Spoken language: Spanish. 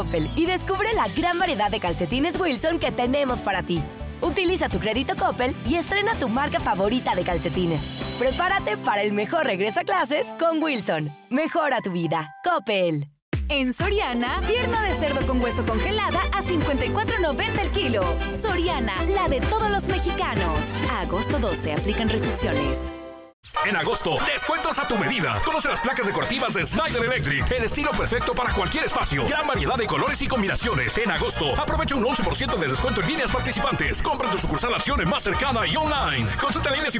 Coppel y descubre la gran variedad de calcetines Wilson que tenemos para ti. Utiliza tu crédito Coppel y estrena tu marca favorita de calcetines. Prepárate para el mejor regreso a clases con Wilson. Mejora tu vida. Coppel. En Soriana, pierna de cerdo con hueso congelada a $54.90 el kilo. Soriana, la de todos los mexicanos. A agosto 12 aplican restricciones. En agosto, descuentos a tu medida. Conoce las placas decorativas de Snyder Electric. El estilo perfecto para cualquier espacio. Gran variedad de colores y combinaciones. En agosto, aprovecha un 11% de descuento en líneas participantes. Compra tu sucursal Acción más cercana y online. Consulta líneas y